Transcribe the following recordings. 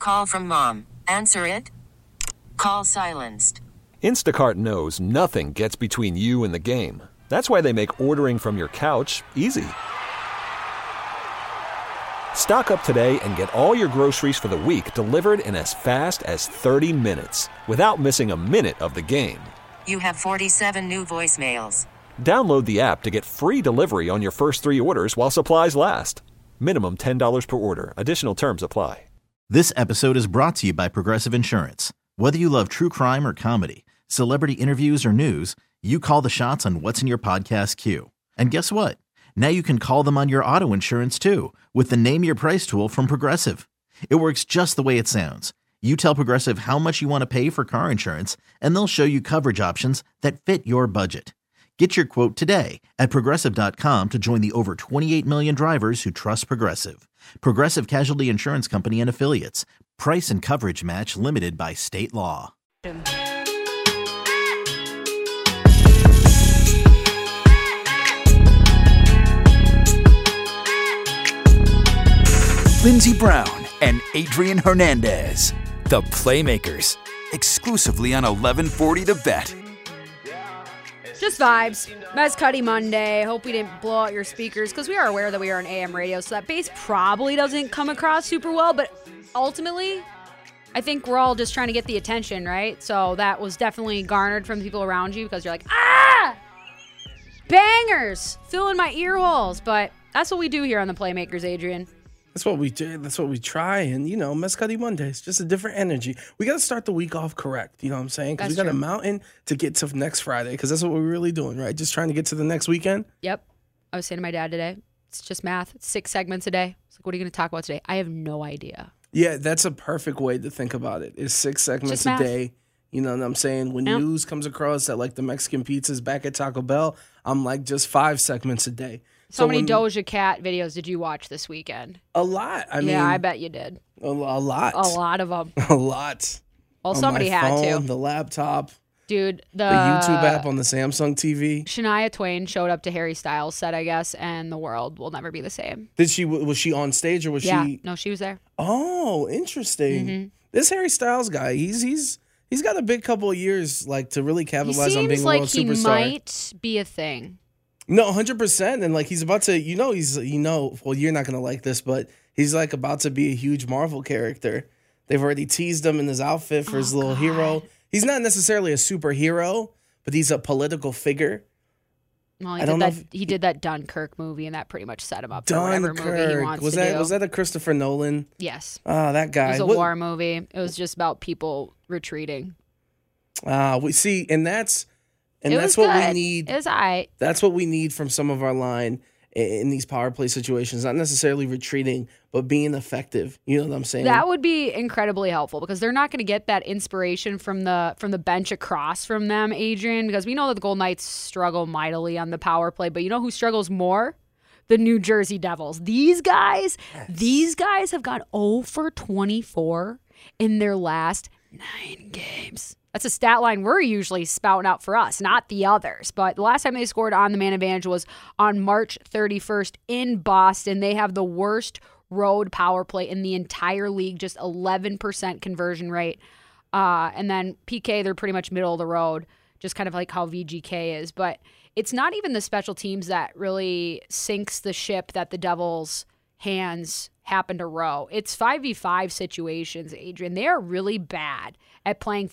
Call from mom. Answer it. Call silenced. Instacart knows nothing gets between you and the game. That's why they make ordering from your couch easy. Stock up today and get all your groceries for the week delivered in as fast as 30 minutes without missing a minute of the game. You have 47 new voicemails. Download the app to get free delivery on your first 3 orders while supplies last. Minimum $10 per order. Additional terms apply. This episode is brought to you by Progressive Insurance. Whether you love true crime or comedy, celebrity interviews or news, you call the shots on what's in your podcast queue. And guess what? Now you can call them on your auto insurance too with the Name Your Price tool from Progressive. It works just the way it sounds. You tell Progressive how much you want to pay for car insurance, and they'll show you coverage options that fit your budget. Get your quote today at Progressive.com to join the over 28 million drivers who trust Progressive. Progressive Casualty Insurance Company and Affiliates. Price and coverage match limited by state law. Lindsey Brown and Adrian Hernandez, the Playmakers, exclusively on 1140 The Bet. Just vibes. Mez Cuddy Monday. Hope we didn't blow out your speakers because we are aware that we are on AM radio, so that bass probably doesn't come across super well, but ultimately, I think we're all just trying to get the attention, right? So that was definitely garnered from the people around you because you're like, bangers, fill in my ear holes. But that's what we do here on the Playmakers, Adrian. That's what we do. That's what we try. And, Mez Cuddy Mondays, just a different energy. We got to start the week off correct. You know what I'm saying? Because we got a mountain to get to next Friday because that's what we're really doing, right? Just trying to get to the next weekend. Yep. I was saying to my dad today, it's just math. It's 6 segments a day. It's like, what are you going to talk about today? I have no idea. Yeah, that's a perfect way to think about it. It's 6 segments a day. You know what I'm saying? When news comes across that, like, the Mexican pizza's back at Taco Bell, I'm like, just 5 segments a day. So many Doja Cat videos did you watch this weekend? A lot. I mean, I bet you did. A lot. A lot of them. A lot. Well, on somebody my had phone, to. The laptop. Dude, the YouTube app on the Samsung TV. Shania Twain showed up to Harry Styles' set, I guess, and the world will never be the same. Was she on stage or was she? No, she was there. Oh, interesting. Mm-hmm. This Harry Styles guy, he's got a big couple of years like to really capitalize on being a world superstar. He seems like he might be a thing. No, 100%. And like he's about to, well, you're not going to like this, but he's like about to be a huge Marvel character. They've already teased him in his outfit for his little hero. He's not necessarily a superhero, but he's a political figure. Well, he did that Dunkirk movie, and that pretty much set him up for whatever movie he wants to do. Was that a Christopher Nolan? Yes. Oh, that guy. It was a war movie. It was just about people retreating. We see, and that's what we need. It was all right. That's what we need from some of our line in these power play situations. Not necessarily retreating, but being effective. You know what I'm saying? That would be incredibly helpful because they're not going to get that inspiration from the bench across from them, Adrian, because we know that the Golden Knights struggle mightily on the power play. But you know who struggles more? The New Jersey Devils. These guys have gone 0 for 24 in their last 9 games. That's a stat line we're usually spouting out for us, not the others. But the last time they scored on the man advantage was on March 31st in Boston. They have the worst road power play in the entire league, just 11% conversion rate. And then PK, they're pretty much middle of the road, just kind of like how VGK is. But it's not even the special teams that really sinks the ship that the Devils' hands happen to row. It's 5v5 situations, Adrian. They are really bad at playing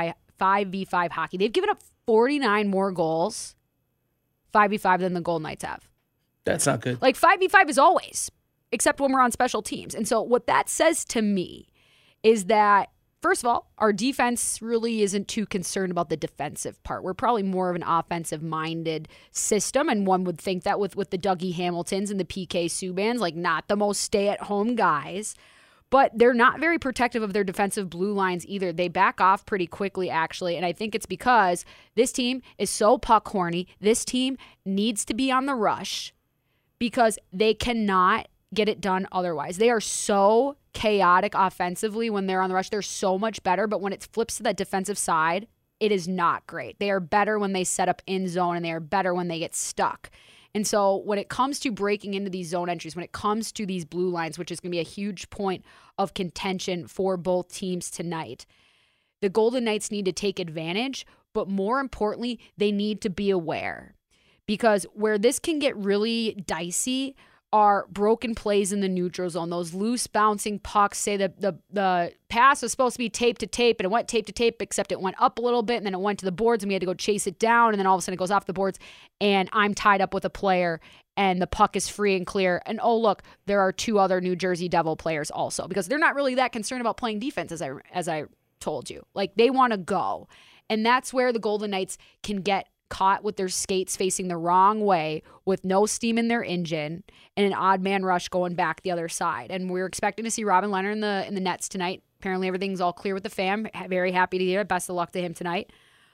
5v5 hockey. They've given up 49 more goals 5v5 than the Golden Knights have. That's not good. Like 5v5 is always, except when we're on special teams. And so what that says to me is that, first of all, our defense really isn't too concerned about the defensive part. We're probably more of an offensive-minded system, and one would think that with the Dougie Hamiltons and the PK Subbans, like not the most stay-at-home guys, but they're not very protective of their defensive blue lines either. They back off pretty quickly, actually, and I think it's because this team is so puck-horny. This team needs to be on the rush because they cannot get it done otherwise. They are so chaotic offensively when they're on the rush. They're so much better, but when it flips to that defensive side, it is not great. They are better when they set up in zone, and they are better when they get stuck. And so when it comes to breaking into these zone entries, when it comes to these blue lines, which is going to be a huge point of contention for both teams tonight, the Golden Knights need to take advantage, but more importantly, they need to be aware. Because where this can get really dicey are broken plays in the neutral zone, those loose bouncing pucks. Say the pass was supposed to be tape to tape, and it went tape to tape, except it went up a little bit, and then it went to the boards, and we had to go chase it down, and then all of a sudden it goes off the boards, and I'm tied up with a player, and the puck is free and clear, and oh look, there are 2 other New Jersey Devil players also, because they're not really that concerned about playing defense, as I told you. Like, they want to go, and that's where the Golden Knights can get caught with their skates facing the wrong way with no steam in their engine and an odd man rush going back the other side. And we're expecting to see Robin Lehner in the nets tonight. Apparently everything's all clear with the fam. Very happy to hear it. Best of luck to him tonight.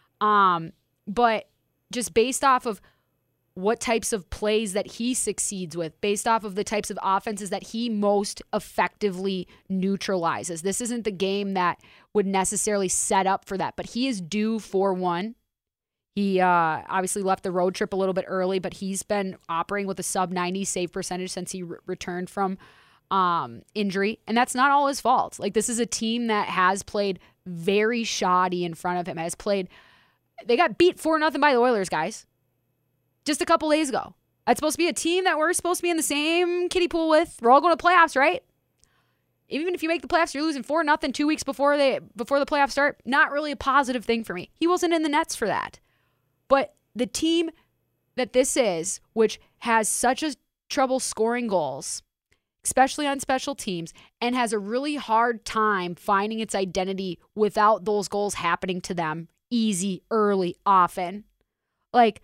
But just based off of what types of plays that he succeeds with, based off of the types of offenses that he most effectively neutralizes. This isn't the game that would necessarily set up for that, but he is due for one. He obviously left the road trip a little bit early, but he's been operating with a sub-90 save percentage since he returned from injury. And that's not all his fault. Like, this is a team that has played very shoddy in front of him. They got beat 4-0 by the Oilers, guys, just a couple days ago. That's supposed to be a team that we're supposed to be in the same kiddie pool with. We're all going to playoffs, right? Even if you make the playoffs, you're losing 4-0 2 weeks before the playoffs start. Not really a positive thing for me. He wasn't in the nets for that. But the team that this is, which has such a trouble scoring goals, especially on special teams, and has a really hard time finding its identity without those goals happening to them easy, early, often. Like,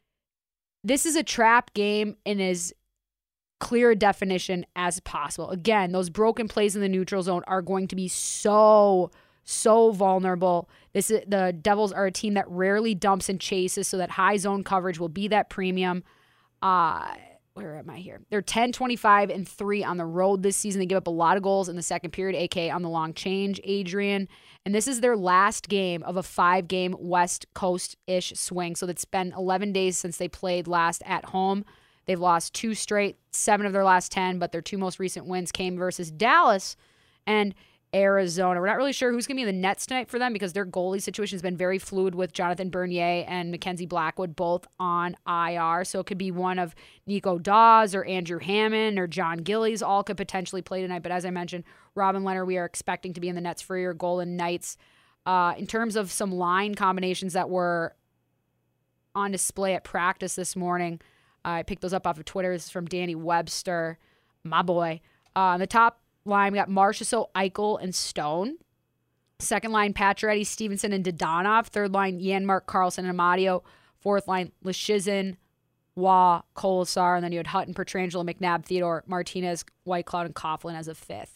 this is a trap game in as clear a definition as possible. Again, those broken plays in the neutral zone are going to be so vulnerable. The Devils are a team that rarely dumps and chases, so that high zone coverage will be that premium. Where am I here? They're 10-25-3 on the road this season. They give up a lot of goals in the second period, aka on the long change, Adrian. And this is their last game of a 5-game West Coast-ish swing. So it's been 11 days since they played last at home. They've lost 2 straight, 7 of their last 10, but their 2 most recent wins came versus Dallas and Arizona. We're not really sure who's going to be in the nets tonight for them because their goalie situation has been very fluid with Jonathan Bernier and Mackenzie Blackwood both on IR. So it could be one of Nico Dawes or Andrew Hammond or John Gillies. All could potentially play tonight. But as I mentioned, Robin Lehner, we are expecting to be in the nets for your Golden Knights. In terms of some line combinations that were on display at practice this morning, I picked those up off of Twitter. This is from Danny Webster, my boy. On the top line, we got Marchessault, Eichel, and Stone. Second line, Pacioretty, Stevenson, and Dadonov. Third line, Janmark, Carlson, and Amadio. Fourth line, Leschyshyn, Waugh, Kolesar. And then you had Hutton, Pietrangelo, McNabb, Theodore, Martinez, Whitecloud, and Coughlin as a fifth.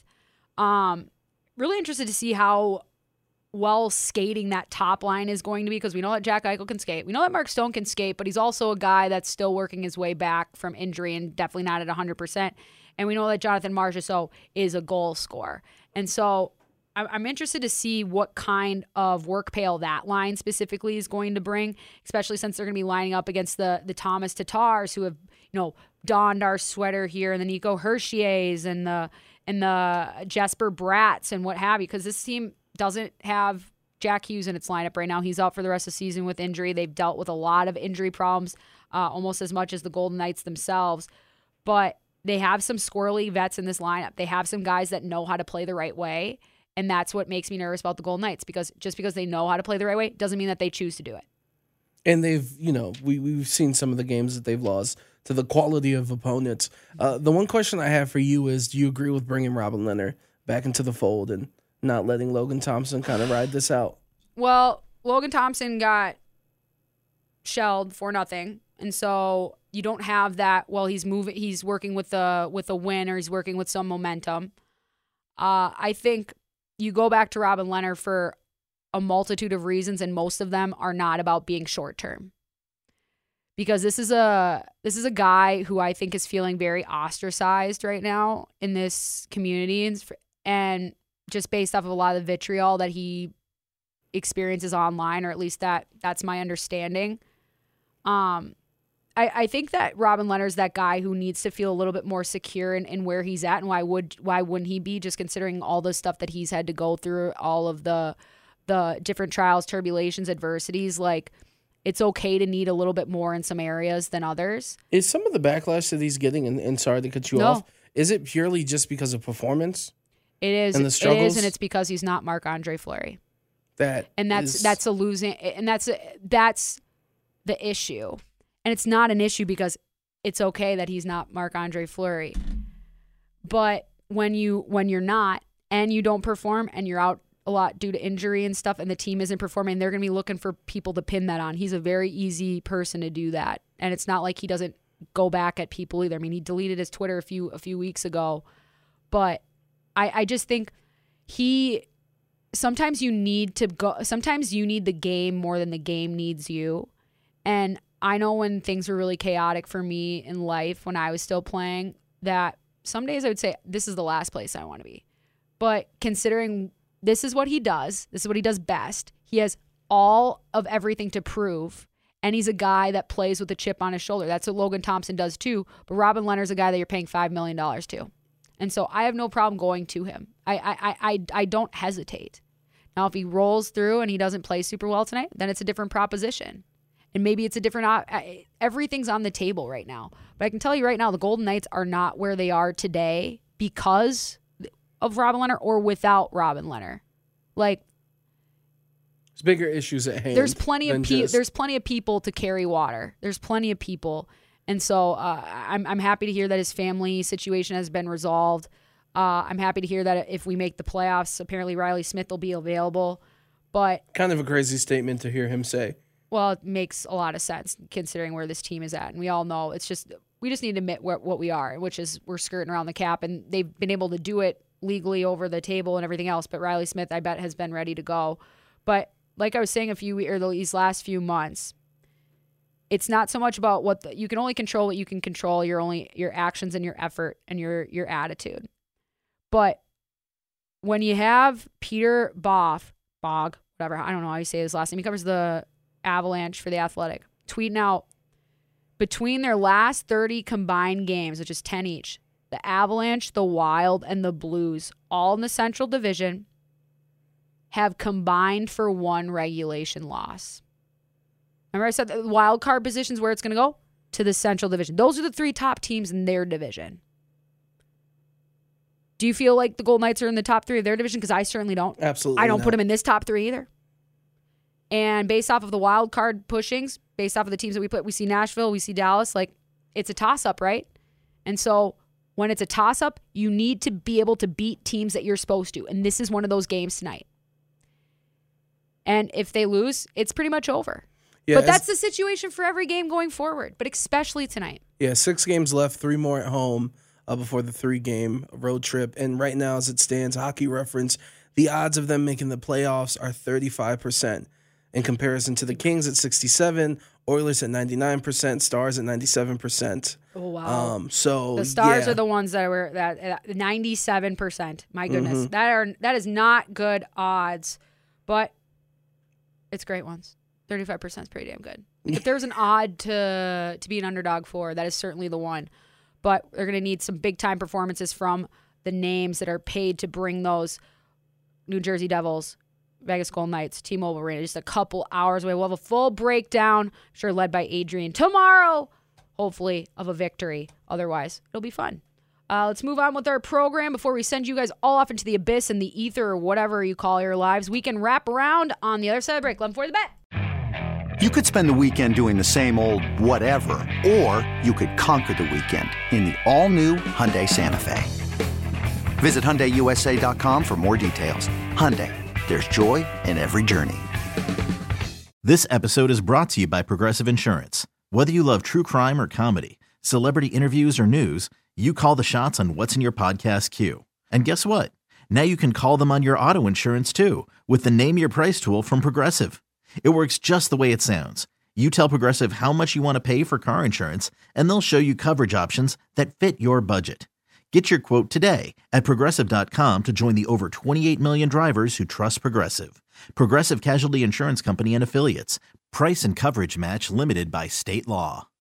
Really interested to see how well skating that top line is going to be, because we know that Jack Eichel can skate. We know that Mark Stone can skate, but he's also a guy that's still working his way back from injury and definitely not at 100%. And we know that Jonathan Marchessault is a goal scorer. And so I'm interested to see what kind of work pail that line specifically is going to bring, especially since they're going to be lining up against the Thomas Tatars, who have, donned our sweater here, and the Nico Hershiers and the Jesper Bratts and what have you, because this team doesn't have Jack Hughes in its lineup right now. He's out for the rest of the season with injury. They've dealt with a lot of injury problems, almost as much as the Golden Knights themselves. But they have some squirrely vets in this lineup. They have some guys that know how to play the right way. And that's what makes me nervous about the Golden Knights, because just because they know how to play the right way doesn't mean that they choose to do it. And they've, we've seen some of the games that they've lost to the quality of opponents. The one question I have for you is, do you agree with bringing Robin Lehner back into the fold and not letting Logan Thompson kind of ride this out? Well, Logan Thompson got shelled for nothing. And so you don't have that. Well, he's working with a win, or he's working with some momentum. I think you go back to Robin Lehner for a multitude of reasons, and most of them are not about being short term. Because this is a guy who I think is feeling very ostracized right now in this community, and just based off of a lot of the vitriol that he experiences online, or at least that's my understanding. I think that Robin Leonard's that guy who needs to feel a little bit more secure in where he's at, and why wouldn't he be, just considering all the stuff that he's had to go through, all of the different trials, turbulations, adversities. Like, it's okay to need a little bit more in some areas than others. Is some of the backlash that he's getting, and sorry to cut you off, is it purely just because of performance? It is. And the struggles? It is, and it's because he's not Marc-Andre Fleury. That's a losing, and that's the issue. And it's not an issue because it's okay that he's not Marc-Andre Fleury. But when you're not, and you don't perform, and you're out a lot due to injury and stuff, and the team isn't performing, they're going to be looking for people to pin that on. He's a very easy person to do that. And it's not like he doesn't go back at people either. I mean, he deleted his Twitter a few weeks ago. But I just think sometimes you need the game more than the game needs you. And I know when things were really chaotic for me in life when I was still playing, that some days I would say, this is the last place I want to be. But considering this is what he does best, he has all of everything to prove, and he's a guy that plays with a chip on his shoulder. That's what Logan Thompson does too, but Robin Leonard's a guy that you're paying $5 million to. And so I have no problem going to him. I don't hesitate. Now, if he rolls through and he doesn't play super well tonight, then it's a different proposition. And maybe it's a different everything's on the table right now. But I can tell you right now, the Golden Knights are not where they are today because of Robin Leonard or without Robin Leonard. Like, there's bigger issues at hand. There's plenty of people to carry water. There's plenty of people. And so I'm happy to hear that his family situation has been resolved. I'm happy to hear that if we make the playoffs, apparently Riley Smith will be available. But kind of a crazy statement to hear him say. Well, it makes a lot of sense considering where this team is at. And we all know we just need to admit what we are, which is we're skirting around the cap. And they've been able to do it legally over the table and everything else. But Riley Smith, I bet, has been ready to go. But like I was saying these last few months, it's not so much about you can only control what you can control. Your actions and your effort and your attitude. But when you have Peter Bog, whatever, I don't know how you say his last name, he covers the Avalanche for The Athletic, tweeting out, between their last 30 combined games, which is 10 each, the Avalanche, the Wild, and the Blues, all in the Central Division, have combined for one regulation loss. Remember I said the wild card positions where it's going to go? To the Central Division. Those are the three top teams in their division. Do you feel like the Golden Knights are in the top three of their division? Because I certainly don't. Absolutely I don't put them in this top three either. And based off of the wild card pushings, based off of the teams that we see Nashville, we see Dallas, like, it's a toss-up, right? And so when it's a toss-up, you need to be able to beat teams that you're supposed to. And this is one of those games tonight. And if they lose, it's pretty much over. Yeah, but that's the situation for every game going forward, but especially tonight. Yeah, 6 games left, 3 more at home before the 3-game road trip. And right now, as it stands, Hockey Reference, the odds of them making the playoffs are 35%. In comparison to the Kings at 67, Oilers at 99%, Stars at 97%. Oh, wow. So the Stars are the ones that were at 97%. My goodness. That is not good odds, but it's great ones. 35% is pretty damn good. If there's an odd to be an underdog for, that is certainly the one. But they're going to need some big-time performances from the names that are paid to bring those New Jersey Devils, Vegas Golden Knights, T-Mobile Arena, just a couple hours away. We'll have a full breakdown, I'm sure led by Adrian tomorrow, hopefully, of a victory. Otherwise, it'll be fun. Let's move on with our program before we send you guys all off into the abyss and the ether or whatever you call your lives. We can wrap around on the other side of the break. 11:40 the bet. You could spend the weekend doing the same old whatever, or you could conquer the weekend in the all-new Hyundai Santa Fe. Visit HyundaiUSA.com for more details. Hyundai, there's joy in every journey. This episode is brought to you by Progressive Insurance. Whether you love true crime or comedy, celebrity interviews or news, you call the shots on what's in your podcast queue. And guess what? Now you can call them on your auto insurance too with the Name Your Price tool from Progressive. It works just the way it sounds. You tell Progressive how much you want to pay for car insurance, and they'll show you coverage options that fit your budget. Get your quote today at Progressive.com to join the over 28 million drivers who trust Progressive. Progressive Casualty Insurance Company and Affiliates. Price and coverage match limited by state law.